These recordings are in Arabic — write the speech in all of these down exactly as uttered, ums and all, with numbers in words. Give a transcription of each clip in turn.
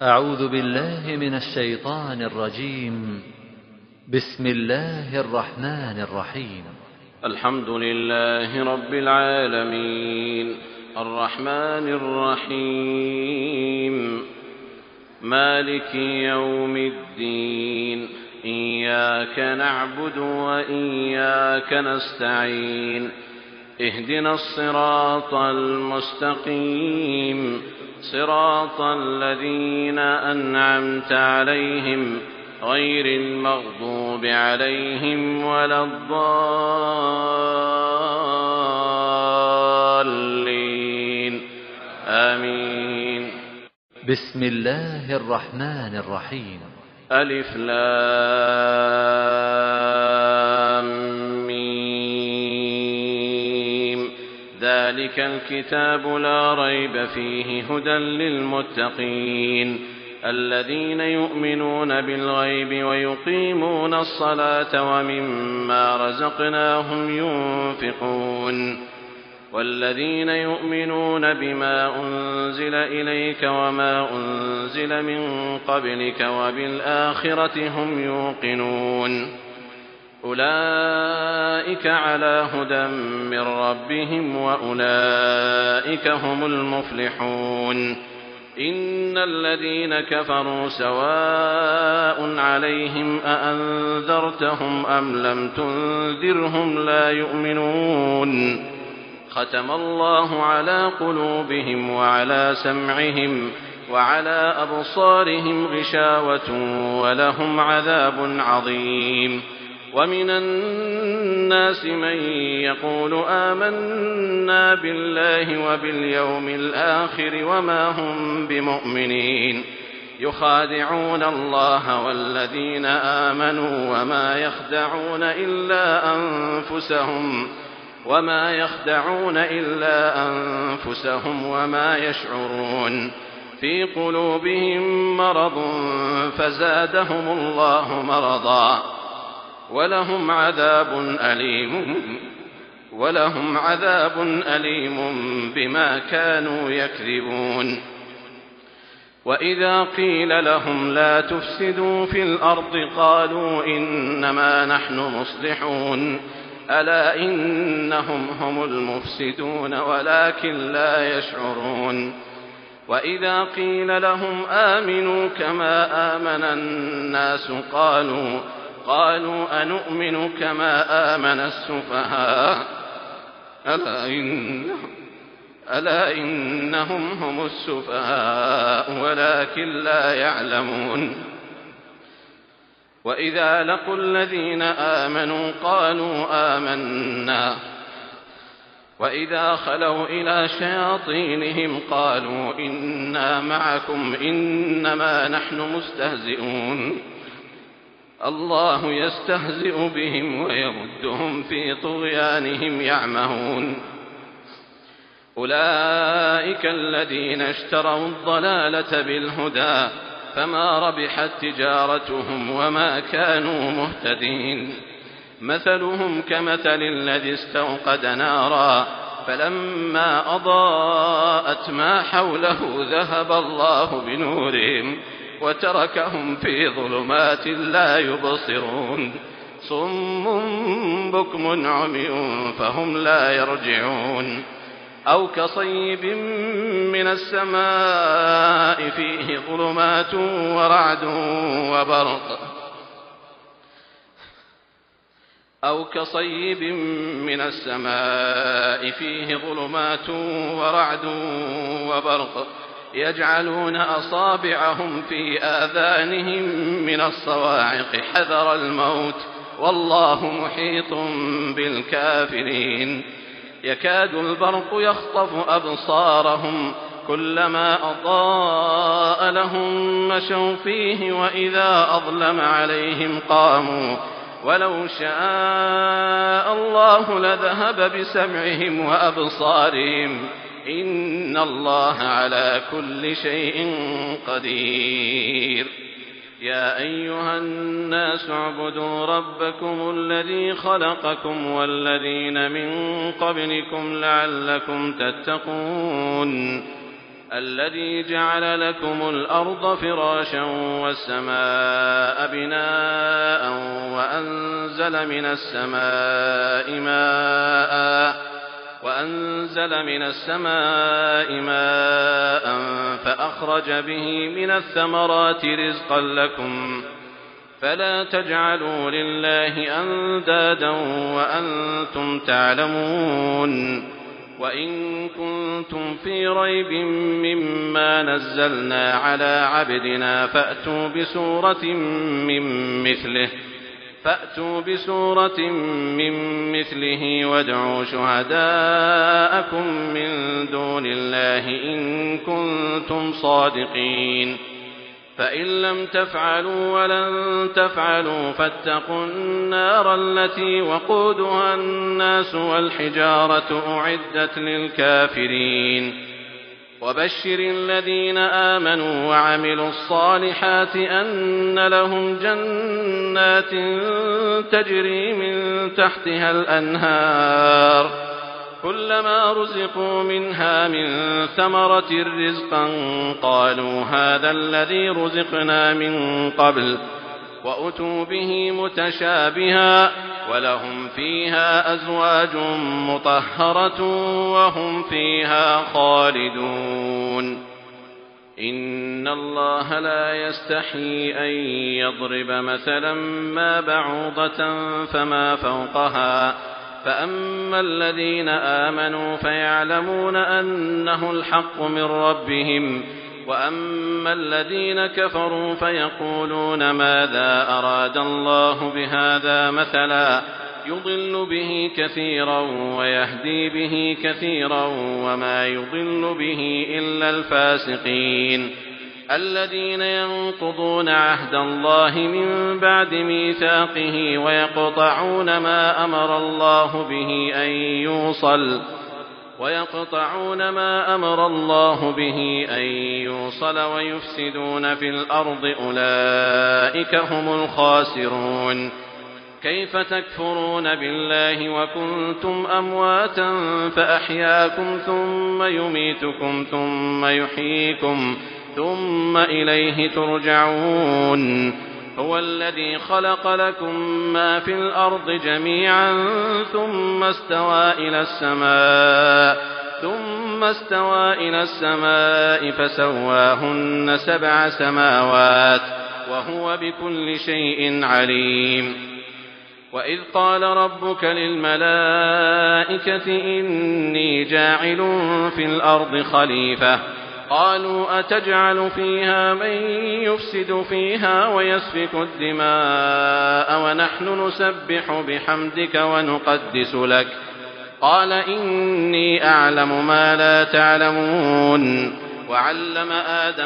أعوذ بالله من الشيطان الرجيم. بسم الله الرحمن الرحيم. الحمد لله رب العالمين الرحمن الرحيم مالك يوم الدين إياك نعبد وإياك نستعين اهدنا الصراط المستقيم صراط الذين أنعمت عليهم غير المغضوب عليهم ولا الضالين آمين. بسم الله الرحمن الرحيم. ألف لام ميم ذلك الكتاب لا ريب فيه هدى للمتقين الذين يؤمنون بالغيب ويقيمون الصلاة ومما رزقناهم ينفقون والذين يؤمنون بما أنزل إليك وما أنزل من قبلك وبالآخرة هم يوقنون أولئك على هدى من ربهم وأولئك هم المفلحون. إن الذين كفروا سواء عليهم أأنذرتهم أم لم تنذرهم لا يؤمنون ختم الله على قلوبهم وعلى سمعهم وعلى أبصارهم غشاوة ولهم عذاب عظيم. ومن الناس من يقول آمنا بالله وباليوم الآخر وما هم بمؤمنين يخادعون الله والذين آمنوا وما يخدعون إلا أنفسهم وما يخدعون إلا أنفسهم وما يشعرون في قلوبهم مرض فزادهم الله مرضا ولهم عذاب أليم ولهم عذاب أليم بما كانوا يكذبون. وإذا قيل لهم لا تفسدوا في الأرض قالوا إنما نحن مصلحون ألا إنهم هم المفسدون ولكن لا يشعرون. وإذا قيل لهم آمنوا كما آمن الناس قالوا قالوا أنؤمن كما آمن السفهاء ألا, إن ألا إنهم هم السفهاء ولكن لا يعلمون. وإذا لقوا الذين آمنوا قالوا آمنا وإذا خلوا إلى شياطينهم قالوا إنا معكم إنما نحن مستهزئون الله يستهزئ بهم ويمدهم في طغيانهم يعمهون. أولئك الذين اشتروا الضلالة بالهدى فما ربحت تجارتهم وما كانوا مهتدين. مثلهم كمثل الذي استوقد نارا فلما أضاءت ما حوله ذهب الله بنورهم وتركهم في ظلمات لا يبصرون صم بكم عمي فهم لا يرجعون. أو كصيب من السماء فيه ظلمات ورعد وبرق أو كصيب من السماء فيه ظلمات ورعد وبرق يجعلون أصابعهم في آذانهم من الصواعق حذر الموت والله محيط بالكافرين. يكاد البرق يخطف أبصارهم كلما أضاء لهم مشوا فيه وإذا أظلم عليهم قاموا ولو شاء الله لذهب بسمعهم وأبصارهم إن الله على كل شيء قدير. يا أيها الناس اعبدوا ربكم الذي خلقكم والذين من قبلكم لعلكم تتقون الذي جعل لكم الأرض فراشا والسماء بناء وأنزل من السماء ماء وأنزل من السماء ماء فأخرج به من الثمرات رزقا لكم فلا تجعلوا لله أندادا وأنتم تعلمون وإن كنتم في ريب مما نزلنا على عبدنا فأتوا بسورة من مثله فأتوا بسورة من مثله وادعوا شهداءكم من دون الله إن كنتم صادقين فإن لم تفعلوا ولن تفعلوا فاتقوا النار التي وقودها الناس والحجارة أعدت للكافرين وبشر الذين آمنوا وعملوا الصالحات أن لهم جنات تجري من تحتها الأنهار كلما رزقوا منها من ثمرة رزقا قالوا هذا الذي رزقنا من قبل وأتوا به متشابها ولهم فيها أزواج مطهرة وهم فيها خالدون إن الله لا يستحيي أن يضرب مثلا ما بعوضة فما فوقها فأما الذين آمنوا فيعلمون أنه الحق من ربهم وأما الذين كفروا فيقولون ماذا أراد الله بهذا مثلا يضل به كثيرا ويهدي به كثيرا وما يضل به إلا الفاسقين الذين ينقضون عهد الله من بعد ميثاقه ويقطعون ما أمر الله به أن يوصل ويقطعون ما أمر الله به أن يوصل ويفسدون في الأرض أولئك هم الخاسرون كيف تكفرون بالله وكنتم أمواتا فأحياكم ثم يميتكم ثم يحييكم ثم إليه ترجعون هو الذي خلق لكم ما في الأرض جميعا ثم استوى إلى السماء ثم استوى إلى السماء فسواهن سبع سماوات وهو بكل شيء عليم وإذ قال ربك للملائكة إني جاعل في الأرض خليفة قالوا أتجعل فيها من يفسد فيها ويسفك الدماء ونحن نسبح بحمدك ونقدس لك قال إني أعلم ما لا تعلمون وعلم آدم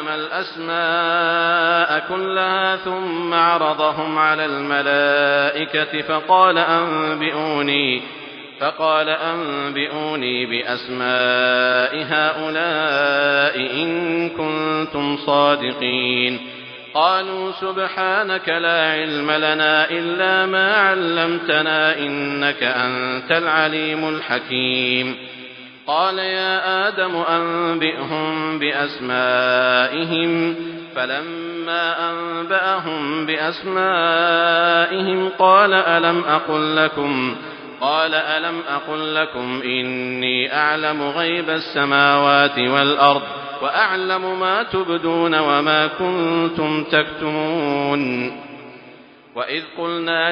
الأسماء كلها ثم عرضهم على الملائكة فقال أنبئوني فقال أنبئوني بأسماء هؤلاء إن كنتم صادقين قالوا سبحانك لا علم لنا إلا ما علمتنا إنك أنت العليم الحكيم قال يا آدم أنبئهم بأسمائهم فلما أنبأهم بأسمائهم قال ألم أقل لكم قال ألم أقل لكم إني أعلم غيب السماوات والأرض وأعلم ما تبدون وما كنتم تكتمون وإذ قلنا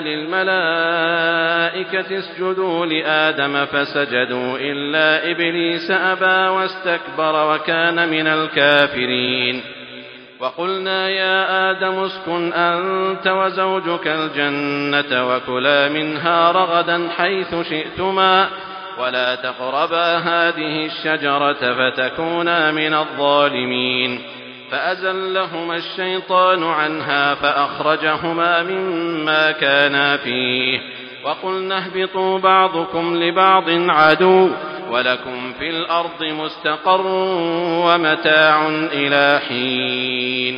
للملائكة اسجدوا لآدم فسجدوا إلا إبليس أبى واستكبر وكان من الكافرين وقلنا يا آدم اسكن أنت وزوجك الجنة وكلا منها رغدا حيث شئتما ولا تقربا هذه الشجرة فتكونا من الظالمين فأزلهما الشيطان عنها فأخرجهما مما كانا فيه وقلنا اهبطوا بعضكم لبعض عدو ولكم في الأرض مستقر ومتاع إلى حين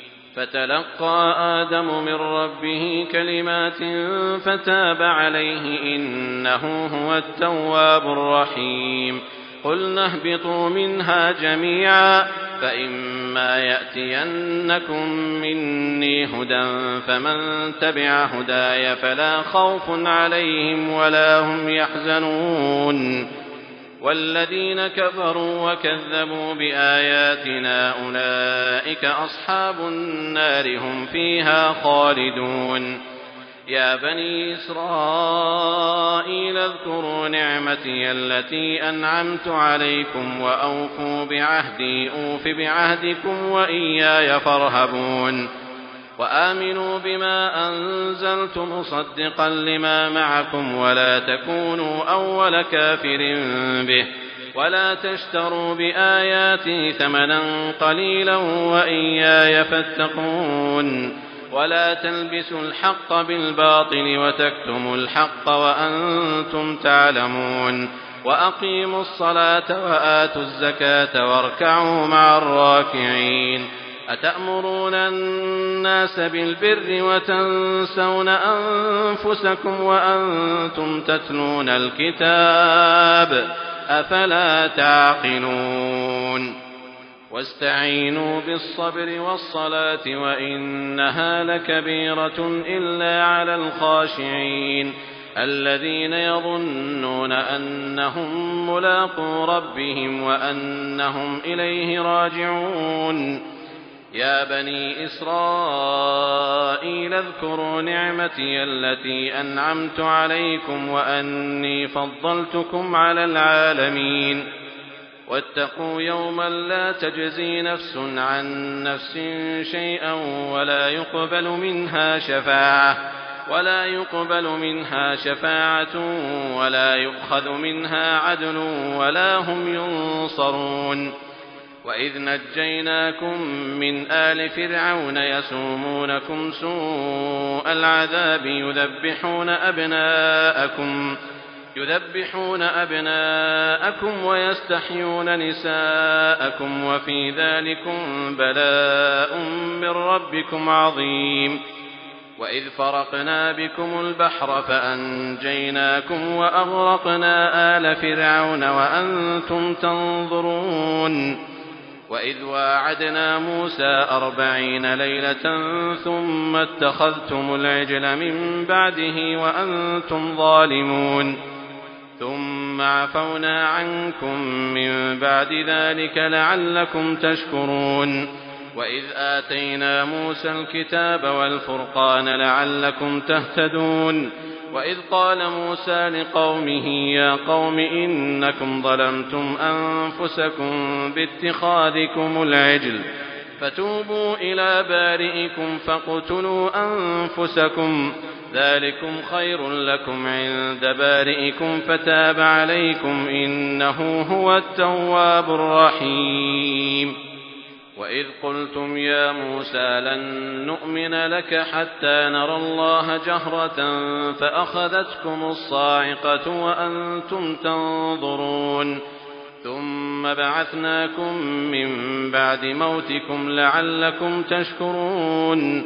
فتلقى آدم من ربه كلمات فتاب عليه إنه هو التواب الرحيم قلنا اهبطوا منها جميعا فإما يأتينكم مني هدى فمن تبع هداي فلا خوف عليهم ولا هم يحزنون والذين كفروا وكذبوا بآياتنا أولئك أصحاب النار هم فيها خالدون يا بني إسرائيل اذكروا نعمتي التي أنعمت عليكم وأوفوا بعهدي أوف بعهدكم وإياي فارهبون وآمنوا بما أنزلت مصدقا لما معكم ولا تكونوا أول كافر به ولا تشتروا بآياتي ثمنا قليلا وإياي فاتقون ولا تلبسوا الحق بالباطل وتكتموا الحق وأنتم تعلمون وأقيموا الصلاة وآتوا الزكاة واركعوا مع الراكعين أتأمرون الناس بالبر وتنسون أنفسكم وأنتم تتلون الكتاب أفلا تعقلون واستعينوا بالصبر والصلاة وإنها لكبيرة إلا على الخاشعين الذين يظنون أنهم ملاقو ربهم وأنهم إليه راجعون يا بني إسرائيل اذكروا نعمتي التي أنعمت عليكم وأني فضلتكم على العالمين واتقوا يوما لا تجزي نفس عن نفس شيئا ولا يقبل منها شفاعة ولا يقبل منها شفاعة ولا يؤخذ منها عدل ولا هم ينصرون وإذ نجيناكم من آل فرعون يسومونكم سوء العذاب يذبحون أبناءكم يذبحون أبناءكم ويستحيون نساءكم وفي ذلكم بلاء من ربكم عظيم وإذ فرقنا بكم البحر فأنجيناكم وأغرقنا آل فرعون وأنتم تنظرون وإذ واعدنا موسى أربعين ليلة ثم اتخذتم العجل من بعده وأنتم ظالمون ثم عفونا عنكم من بعد ذلك لعلكم تشكرون وإذ آتينا موسى الكتاب والفرقان لعلكم تهتدون وإذ قال موسى لقومه يا قوم إنكم ظلمتم أنفسكم باتخاذكم العجل فتوبوا إلى بارئكم فاقتلوا أنفسكم ذلكم خير لكم عند بارئكم فتاب عليكم إنه هو التواب الرحيم وإذ قلتم يا موسى لن نؤمن لك حتى نرى الله جهرة فأخذتكم الصاعقة وأنتم تنظرون ثم بعثناكم من بعد موتكم لعلكم تشكرون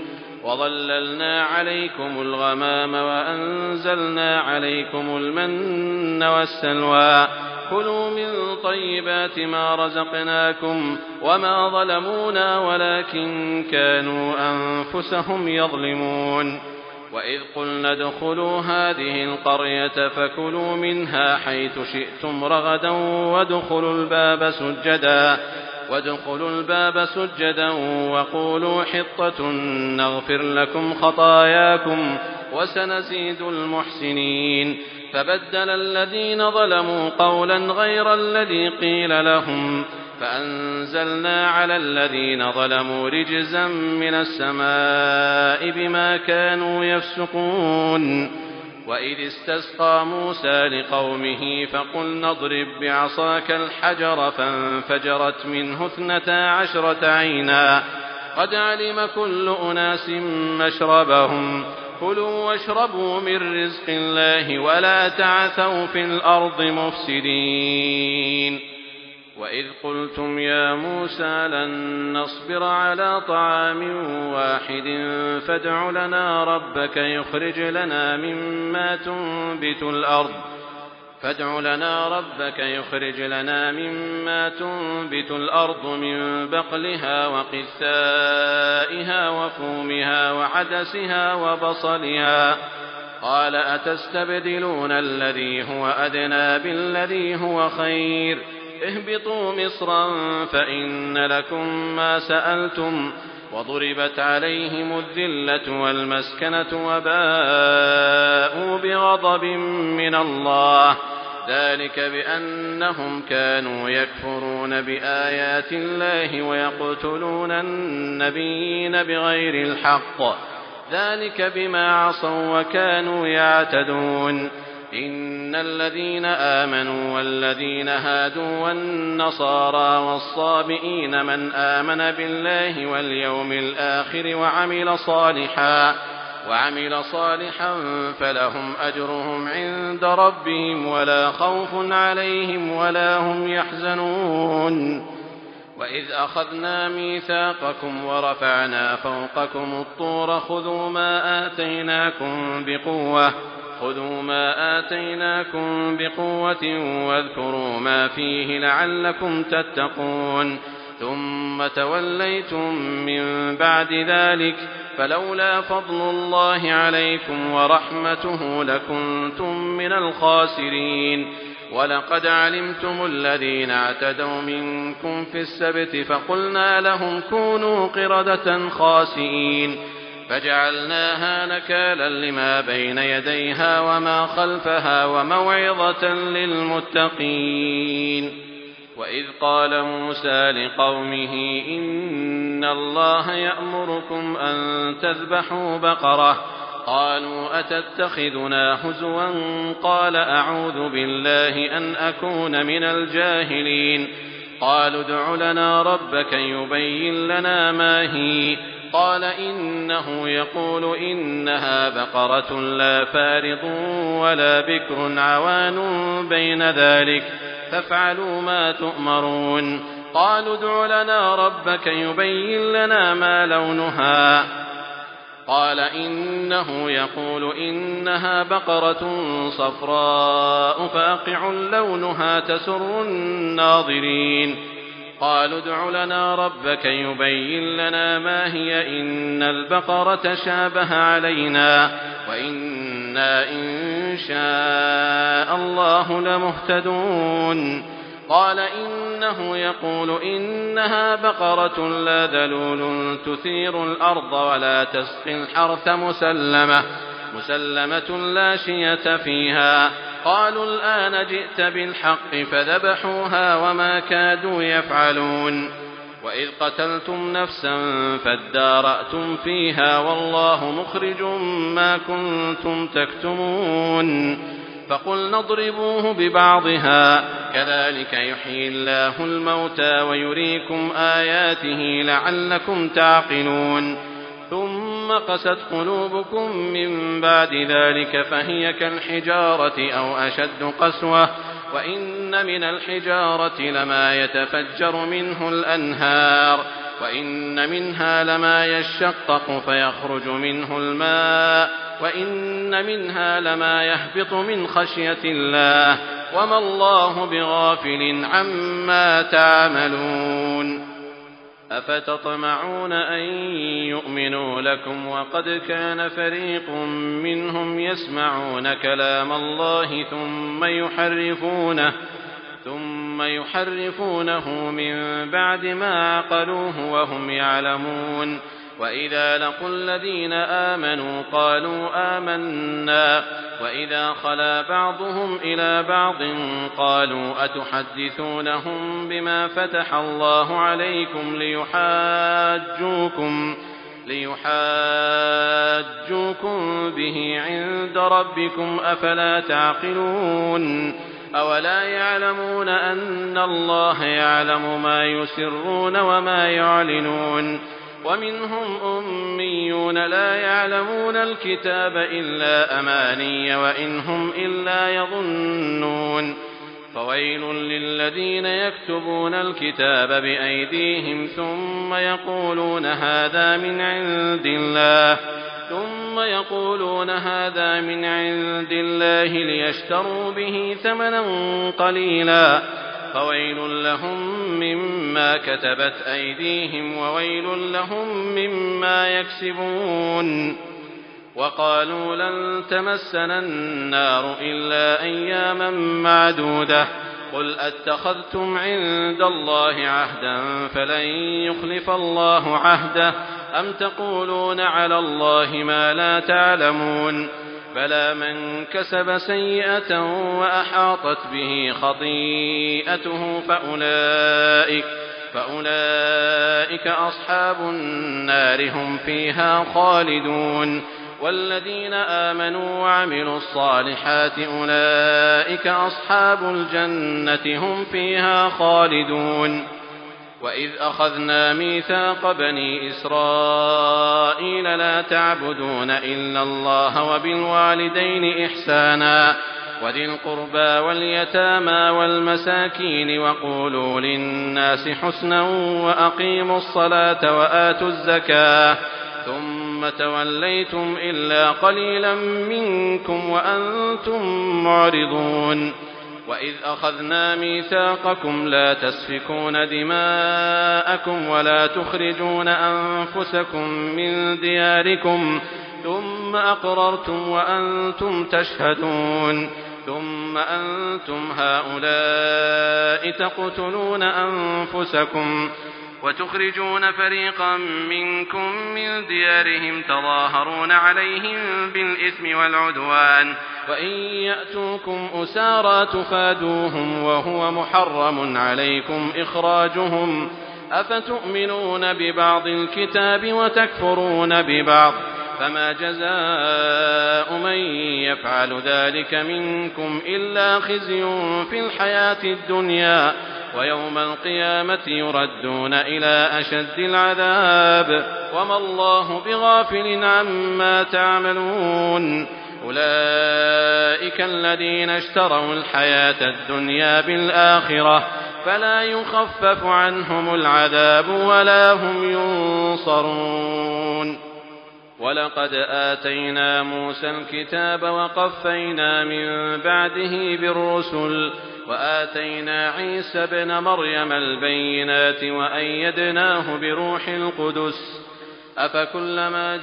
وظللنا عليكم الغمام وأنزلنا عليكم المن والسلوى كلوا من طيبات ما رزقناكم وما ظلمونا ولكن كانوا أنفسهم يظلمون وإذ قلنا ادخلوا هذه القرية فكلوا منها حيث شئتم رغدا وادخلوا الباب سجدا وادخلوا الباب سجدا وقولوا حطة نغفر لكم خطاياكم وسنزيد المحسنين فبدل الذين ظلموا قولا غير الذي قيل لهم فأنزلنا على الذين ظلموا رجزا من السماء بما كانوا يفسقون وإذ استسقى موسى لقومه فقلنا اضرب بعصاك الحجر فانفجرت منه اثنتا عشرة عينا قد علم كل أناس مشربهم كلوا واشربوا من رزق الله ولا تعثوا في الأرض مفسدين وإذ قلتم يا موسى لن نصبر على طعام واحد فادع لنا ربك يخرج لنا مما تنبت الأرض فادع لنا ربك يخرج لنا مما تنبت الأرض من بقلها وقثائها وفومها وعدسها وبصلها. قال أتستبدلون الذي هو أدنى بالذي هو خير؟ اهبطوا مصرا فإن لكم ما سألتم وضربت عليهم الذلة والمسكنة وباءوا بغضب من الله، ذلك بأنهم كانوا يكفرون بآيات الله ويقتلون النبيين بغير الحق، ذلك بما عصوا وكانوا يعتدون. إن الذين آمنوا والذين هادوا والنصارى والصابئين من آمن بالله واليوم الآخر وعمل صالحا وعمل صالحا فلهم أجرهم عند ربهم ولا خوف عليهم ولا هم يحزنون. وإذ أخذنا ميثاقكم ورفعنا فوقكم الطور خذوا ما آتيناكم بقوة خذوا ما آتيناكم بقوة واذكروا ما فيه لعلكم تتقون. ثم توليتم من بعد ذلك فلولا فضل الله عليكم ورحمته لكنتم من الخاسرين. ولقد علمتم الذين اعتدوا منكم في السبت فقلنا لهم كونوا قردة خاسئين فجعلناها نكالا لما بين يديها وما خلفها وموعظة للمتقين. وإذ قال موسى لقومه إن الله يأمركم أن تذبحوا بقرة قالوا أتتخذنا هزوا قال أعوذ بالله أن أكون من الجاهلين. قالوا ادع لنا ربك يبين لنا ما هي قال إنه يقول إنها بقرة لا فارض ولا بكر عوان بين ذلك فافعلوا ما تؤمرون. قالوا ادع لنا ربك يبين لنا ما لونها قال إنه يقول إنها بقرة صفراء فاقع لونها تسر الناظرين. قالوا ادع لنا ربك يبين لنا ما هي إن البقرة شابه علينا وإنا إن شاء الله لمهتدون. قال إنه يقول إنها بقرة لا ذلول تثير الأرض ولا تسقي الحرث مسلمة مسلمة لا شية فيها. قالوا الآن جئت بالحق فذبحوها وما كادوا يفعلون. وإذ قتلتم نفسا فادارأتم فيها والله مخرج ما كنتم تكتمون. فقلنا اضربوه ببعضها كذلك يحيي الله الموتى ويريكم آياته لعلكم تعقلون. ثم قست قلوبكم من بعد ذلك فهي كالحجارة أو أشد قسوة وإن من الحجارة لما يتفجر منه الأنهار وإن منها لما يشقق فيخرج منه الماء وإن منها لما يهبط من خشية الله وما الله بغافل عما تعملون. أفتطمعون أن يؤمنوا لكم وقد كان فريق منهم يسمعون كلام الله ثم يحرفونه ثم يحرفونه من بعد ما عقلوه وهم يعلمون. وإذا لقوا الذين آمنوا قالوا آمنا وإذا خلا بعضهم إلى بعض قالوا أتحدثونهم بما فتح الله عليكم ليحاجوكم ليحاجوكم به عند ربكم أفلا تعقلون. أولا يعلمون أن الله يعلم ما يسرون وما يعلنون. ومنهم أميون لا يعلمون الكتاب إلا أماني وإن هم إلا يظنون. فويل للذين يكتبون الكتاب بأيديهم ثم يقولون هذا من عند الله ثم يقولون هذا من عند الله ليشتروا به ثمنا قليلا فويل لهم مما كتبت أيديهم وويل لهم مما يكسبون. وقالوا لن تمسنا النار إلا أياما معدودة قل أتخذتم عند الله عهدا فلن يخلف الله عهده أم تقولون على الله ما لا تعلمون بلى من كسب سيئة وأحاطت به خطيئته فأولئك, فأولئك أصحاب النار هم فيها خالدون والذين آمنوا وعملوا الصالحات أولئك أصحاب الجنة هم فيها خالدون. وإذ أخذنا ميثاق بني إسرائيل لا تعبدون إلا الله وبالوالدين إحسانا وذي القربى واليتامى والمساكين وقولوا للناس حسنا وأقيموا الصلاة وآتوا الزكاة ثم توليتم إلا قليلا منكم وأنتم معرضون. وإذ أخذنا ميثاقكم لا تسفكون دماءكم ولا تخرجون أنفسكم من دياركم ثم أقررتم وأنتم تشهدون ثم أنتم هؤلاء تقتلون أنفسكم وتخرجون فريقا منكم من ديارهم تظاهرون عليهم بالإثم والعدوان وإن يأتوكم أسارى تفادوهم وهو محرم عليكم إخراجهم أفتؤمنون ببعض الكتاب وتكفرون ببعض فما جزاء من يفعل ذلك منكم إلا خزي في الحياة الدنيا ويوم القيامة يردون إلى أشد العذاب وما الله بغافل عما تعملون. أولئك الذين اشتروا الحياة الدنيا بالآخرة فلا يخفف عنهم العذاب ولا هم ينصرون. ولقد آتينا موسى الكتاب وقفينا من بعده بالرسل وآتينا عيسى ابن مريم البينات وأيدناه بروح القدس أفكلما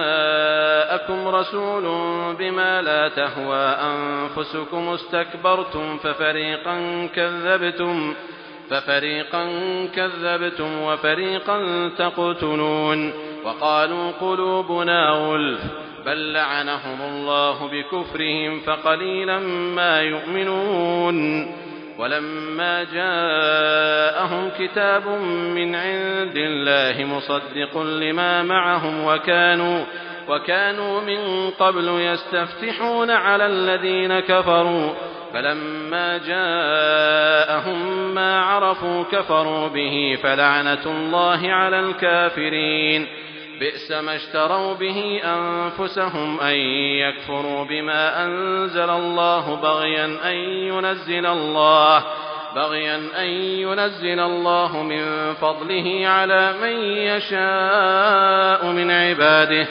جاءكم رسول بما لا تهوى أنفسكم استكبرتم ففريقا كذبتم ففريقا كذبتم وفريقا تقتلون. وقالوا قلوبنا غلف بل لعنهم الله بكفرهم فقليلا ما يؤمنون. ولما جاءهم كتاب من عند الله مصدق لما معهم وكانوا, وكانوا من قبل يستفتحون على الذين كفروا فلما جاءهم ما عرفوا كفروا به فلعنة الله على الكافرين. بئس ما اشتروا به أنفسهم أن يكفروا بما أنزل الله بغيا أن ينزل الله بغيا أن ينزل الله من فضله على من يشاء من عباده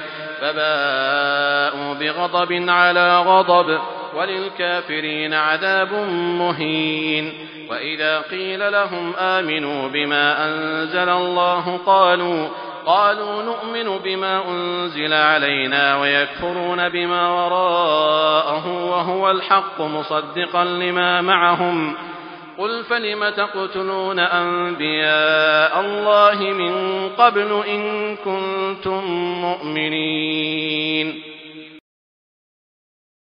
فباءوا بغضب على غضب وللكافرين عذاب مهين. وإذا قيل لهم آمنوا بما أنزل الله قالوا قالوا نؤمن بما أنزل علينا ويكفرون بما وراءه وهو الحق مصدقا لما معهم قل فلم تقتلون أنبياء الله من قبل إن كنتم مؤمنين.